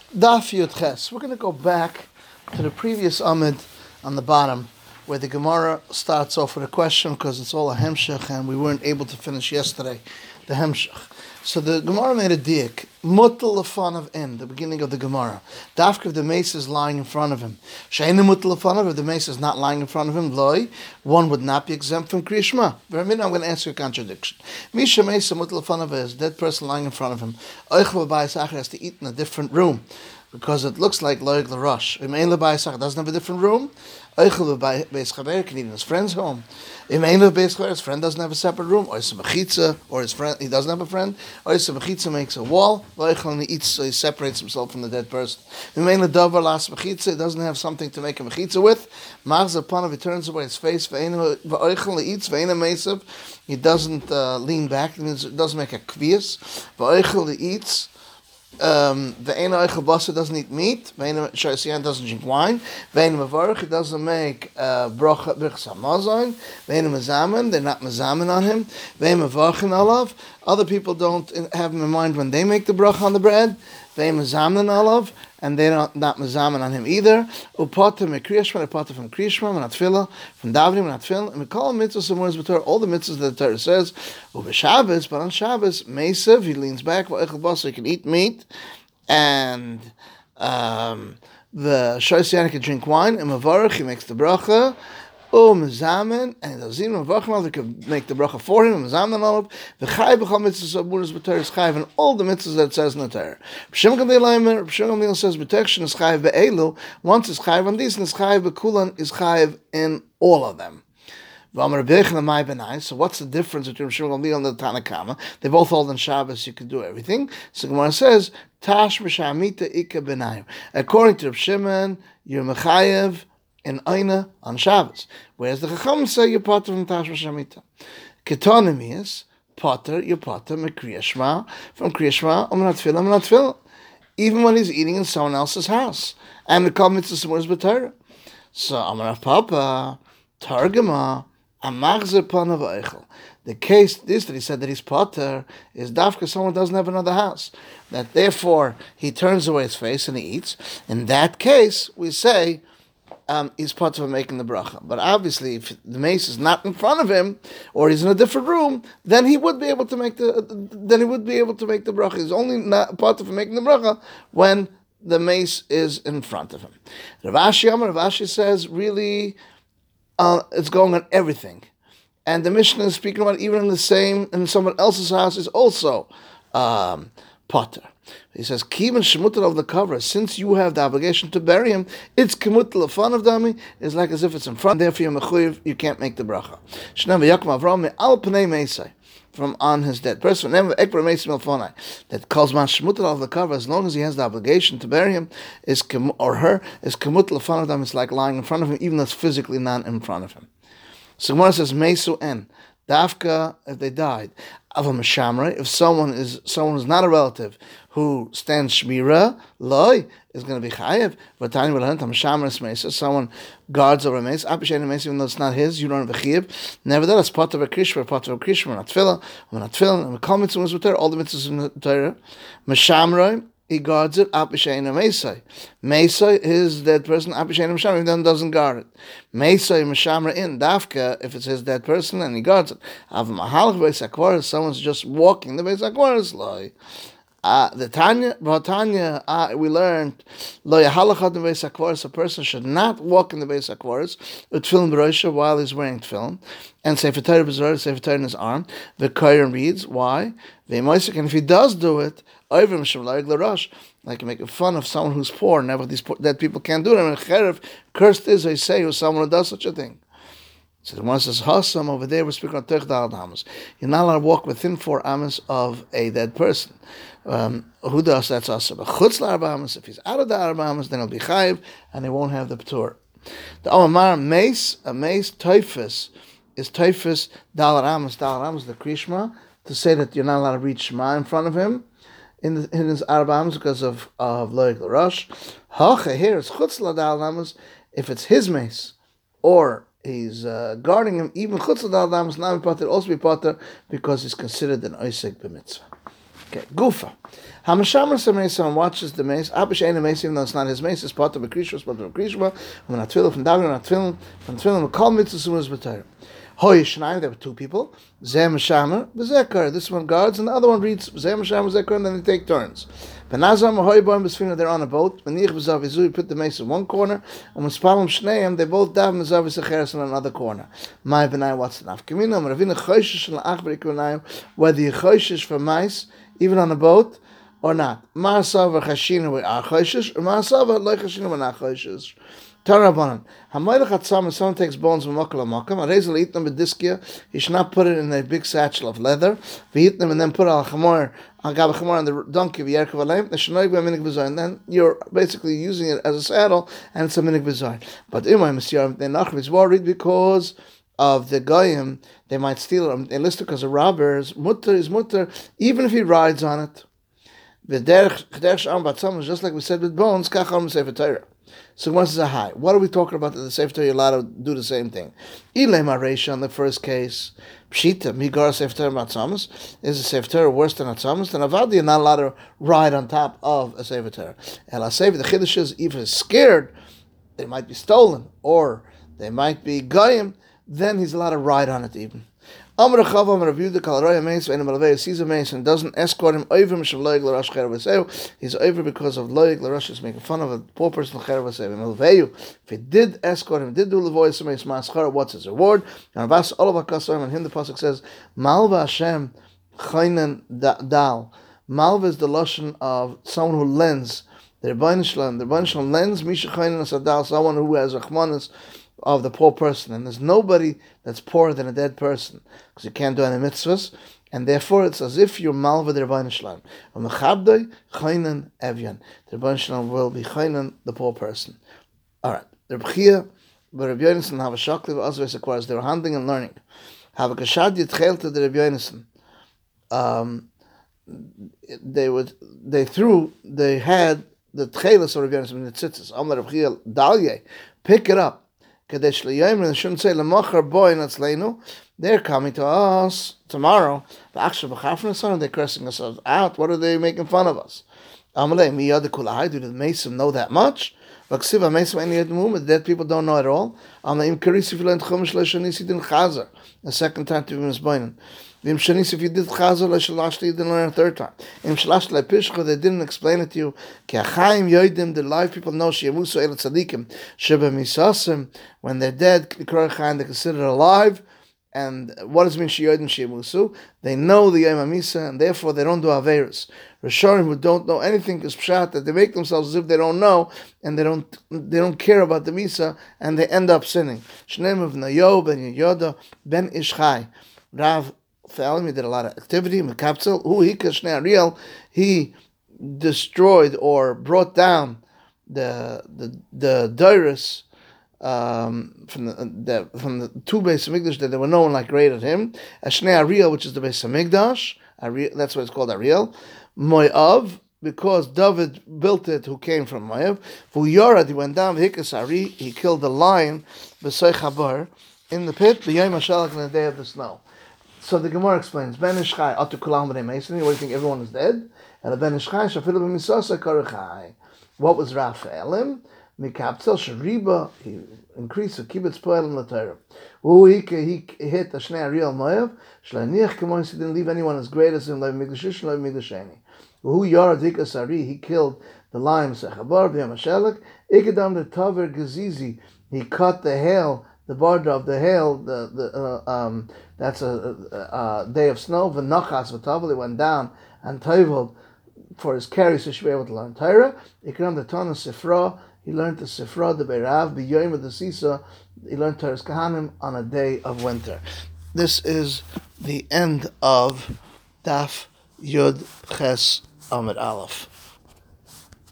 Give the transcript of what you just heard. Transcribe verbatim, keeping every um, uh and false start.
Daf Yud Ches. We're going to go back to the previous Amid on the bottom, where the Gemara starts off with a question because it's all a hemshech, and we weren't able to finish yesterday the hemshech. So the Gemara made a diak, mutal lefanav in the beginning of the Gemara. Dafka, if the mace is lying in front of him. Sheina mutal lefanav, if the mace is not lying in front of him, loy, one would not be exempt from kriyishma. Very minute, I'm going to answer a contradiction. Misha mace mutal lefanav is dead person lying in front of him. Oichel b'bayis has to eat in a different room, because it looks like loig l'rosh. Imein l'bayis doesn't have a different room. Oichel b'bayis chaver can eat in his friend's home. Imein l'bayis chaver, his friend doesn't have a separate room. Or some mechitza, or his friend, he doesn't have a friend. Or some mechitza makes a wall. Oichel and he eats, so he separates himself from the dead person. Imein l'davar las mechitza, he doesn't have something to make a mechitza with. Machz upon he turns away his face. V'oichel he eats. V'eina meisav, he doesn't uh, lean back. It means it doesn't make a kvias. V'oichel he eats. Um, the Eina Eichel Basa doesn't eat meat. Ve'ena Shaysiyan doesn't drink wine. Ve'ena Mavarich, he doesn't make uh, Brocha Birchas Hamazon. Ve'ena Mazaman, they're not Mazaman on him. Ve'ena Mavarchin Alav, other people don't have him in mind when they make the Brocha on the bread. Ve'ena Mazaman Alav, and they're not, not Mazaman on him either. Upata Mekriyashma, Upata from Kriyashma, Manatfila, from Davrim, Manatfil, and we call him mitzvahs and words b'Torah, all the mitzvahs that the Torah says. Uve Shabbos, but on Shabbos, Mesev, he leans back, Va'echel Basa, he can eat meat, and um, the Shaysiyan can drink wine, and Mavarich, he makes the bracha, O Mazaman, and the Zim Mavachmal, they could make the bracha for him, Mazaman Olav, the Chai B'chal mitzvahs of Buras b'Torah is Chai, and all the mitzvahs that it says in the Torah. B'Shem Gamliel Leimer, B'Shem Gamliel says protection is Chai Be'elu, once is Chai on these, and is Chai Be'kulan is Chai in all of them. So what's the difference between B'Shem Gamliel and the Tanakama? They both hold on Shabbos, you can do everything. So Gemara says, Tash M'Shamita Ika B'Nayim. According to Reb Shimon, you're Mechayev in Aina on Shabbos. Whereas the Chacham say you're potter from Tash M'Shamita. Ketonim is potter, you're potter M'Kriya Shema, from Kriya Shema, or Menat Tefillah, Menat Tefillah. Even when he's eating in someone else's house. And the Kol Mitzvah S'mur is B'Torah. So, Amar Papa, Targama, Amachzer Panav Eichel. The case, this that he said that he's potter, is dafka someone doesn't have another house. That therefore, he turns away his face and he eats. In that case, we say, Um, he's part of making the bracha. But obviously, if the mace is not in front of him, or he's in a different room, then he would be able to make the. Then he would be able to make the bracha. He's only not part of making the bracha when the mace is in front of him. Rav Ashi Amar, Rav Ashi says, really, uh, it's going on everything, and the Mishnah is speaking about even in the same in someone else's house is also um, potter. He says, Kivan shemutal of the cover, since you have the obligation to bury him, it's kemutal of fun of dami, it's like as if it's in front, therefore you're mechuyev, you can't make the bracha. Shnei v'yakum avram me'al pnei meisai, from on his dead person, never ekber meisai milfonai, that calls man shemutal of the cover, as long as he has the obligation to bury him, is or her, is kemutal of fun of dami, it's like lying in front of him, even though it's physically not in front of him. So Gemara says, meisu en, dafka, if they died, avam shamrei, if someone is someone who's not a relative who stands shmira, loy is going to be chayev. But tani will learn tam shamrei meisa. Someone guards over a mace. Apishen meisa, even though it's not his, you don't have a chayev. Nevertheless, part of a krishma, part of a krishma, not tefillah, not tefillah, and we call mitzvahs with Torah. All the mitzvahs in the Torah. Meshamrei, he guards it. Apishen meisa. Meisa is dead person. Apishen meshamrei, then doesn't guard it. Meisa meshamrei in dafka if it's his dead person and he guards it. Av mahalach beis akvaris, someone's just walking the beis akvaris, loy. Uh, the Tanya, Tanya, uh, we learned, lo yahalachad in beis hakvaros, a person should not walk in the beis hakvaros with tefillin b'roisha while he's wearing tefillin, and sefer Torah b'zorah, sefer Torah in his arm. The kohen reads, why? Ve'moisik, and if he does do it, over mishem la'eg l'rosh, like making fun of someone who's poor, never these poor, dead people can't do it. And cherev, cursed is, I say, who's someone who does such a thing. So the one says, Hassam, over there we're speaking of Tech Dal Amos. You're not allowed to walk within four Amos of a dead person. Um, who does that's also but Chutz L'Arba Amos, if he's out of the Arba Amos, then he'll be Chayiv, and he won't have the P'tur. The Omar mace, a mace, Typhus, is Typhus Dal Amos, Dal Amos, the Krishma, to say that you're not allowed to read Shema in front of him in, the, in his Arba Amos because of, of Loik L'Rosh. Hacha, here it's Chutz L'Dal Amos, if it's his mace, or he's uh, guarding him, even Chutz L'Dal Amos, now be potter, also be potter, because he's considered an Oisek b'mitzvah. Okay, Gufa. Hamashamar Samesa watches the mace. Abish ain't a mace, even though it's not his mace. It's part of a krishma, part of a krishma. When I twiddle from David, when I twiddle from twiddle, we call mitzvah soon as b'tayr. Hoy Shnayim, there were two people. Zeh Mashamer, B'zekar. This one guards, and the other one reads Zeh Mashamer, B'zekar, and then they take turns. Benazam Hoy Boim B'sfina, they're on a boat. Benich B'zavizu, he put the mace in one corner, and when Spalam Shnayim, they both dav B'zavis Acheres in another corner. My Benai, what's the nafkamina? Ravina Choyshish and La'achbari Kunayim, whether you Choyshish for mice, even on a boat, or not. Ma'asava Chashina with Achoshish, or Ma'asava Loy Chashina with Achoshish. Tarabanan. Hamayla Chatzam, if someone takes bones from Mokala Mokam, a razor eat them with diskia, he should not put it in a big satchel of leather. We eat them and then put al chamor, al gab chamor on the donkey of Yerkav Alayim, the Shanoig by Minik Bazaar, and then you're basically using it as a saddle, and it's a Minik Bazaar. But Imay Masiyar, they're not worried because of the Goyim, they might steal it, they list it because of robbers. Mutter is mutter, even if he rides on it. The derech derech am batzam is just like we said with bones. Kacham sefer Torah. So once is a high. What are we talking about? That the sefer Torah you're allowed to do the same thing. Ilay mareisha on the first case. Pshita migar sefer Torah batzamas is a sefer Torah worse than atzamas. Then avadi you're not allowed to ride on top of a sefer Torah. And I say the chiddush is if he's scared, they might be stolen or they might be goyim. Then he's allowed to ride on it even. Amar Chav Amar Rav Yehuda Kal Roya Meis Ve'en Malvei sees a mace and doesn't escort him over Mishav Loig L'Rosh Cher V'Seu. He's over because of Loig L'Rosh is making fun of a poor person Cher V'Seu. Malvei, if he did escort him, did do Levoy Semeis Maschar, what's his reward? And Avas Olav HaKasoim and him the pasuk says Malva Hashem Chaynen Dal. Malva is the lashon of someone who lends. The Rebbeinu Shalom, the Rebbeinu Shalom lends Misha Chaynen Asadal, someone who has Rachmanis of the poor person, and there's nobody that's poorer than a dead person because you can't do any mitzvahs, and therefore it's as if you're malva the Rebbeinu Shalom. Mechabdoi chaynan evyan. The Rebbeinu Shalom will be chaynan the poor person. All right. The Rebchia, but Rebbe Yonason have a shakli v'azves acquires. They were handling and learning. Have a kashad yitchel to the Rebbe Yonason. Um, they would they threw they had the tchelas of Rebbe Yonason in the tzitzis. Amar Rebchia dalye, pick it up. Kadesh Liyayim, and shouldn't say Lamachar boy Natzleinu. They're coming to us tomorrow. The actual B'chafnason, they're cursing us out. What are they making fun of us? Amalei miyad kulahai. Do the Mesim know that much? Vaksiva Mesim any at the moment. Dead people don't know at all. Amaim karisi filant chumash leishanisi din chazer. The second time to be misboinen. Vim shanis if you did chazer leishalashli, you didn't learn a third time. Im shalash leipishcha, they didn't explain it to you. Ki achaim yoidim, the live people know sheyamusu el tzadikim sheba misasim. When they're dead, the they're considered alive. And what does it mean sheyoidim sheyamusu? They know the yom hamisa, and therefore they don't do averos. Rishonim who don't know anything is pshat that they make themselves as if they don't know, and they don't they don't care about the misa, and they end up sinning. Shneim of Nayo ben Yoda ben Ishchai, Rav Thalmi did a lot of activity. Mekapzel, who he kashnei Ariel, he destroyed or brought down the the the Dairis um, from the, the from the two Beis Hamikdash that there were no one like great at him. Ashnei Ariel, which is the Beis Hamikdash, Ariel, that's what it's called Ariel. Moav, because David built it, who came from Moav. V'Yorad, he went down. V'Hikas Ari, he killed the lion. B'Soy Chabar in the pit. B'Yom Hashalach, in the day of the snow. So the Gemara explains, Ben Ishchai, Atu Kulam B'nei Mason, what do you think, everyone is dead? And the Ben Ishchai, Shafilu B'Misasa Karachai. What was Raphaelim? Mikapzel Shariba, he increased the Kibbutz Poelim L'Torah. Who he hit the Shnei Ariel Moav, Shlaniach K'mois, he didn't leave anyone as great as him, Lev Migdashish, Lev Migdasheni. Who Yarad Hikas Ari, he killed the lion Sechabar, B'Yam HaShelek, Ikadam the Taver Gazizi, he cut the hail, the border of the hail, the the uh, um that's a, a, a day of snow. V'nachas v'tavel, he went down and toveled for his carry, so he should be able to learn Torah. Ikram the Tana Sifra, he learned the Sifra, the Beirav, the Yom of the Sisa, he learned Torah's Kahanim on a day of winter. This is the end of Daf Yud Ches Amid Aleph.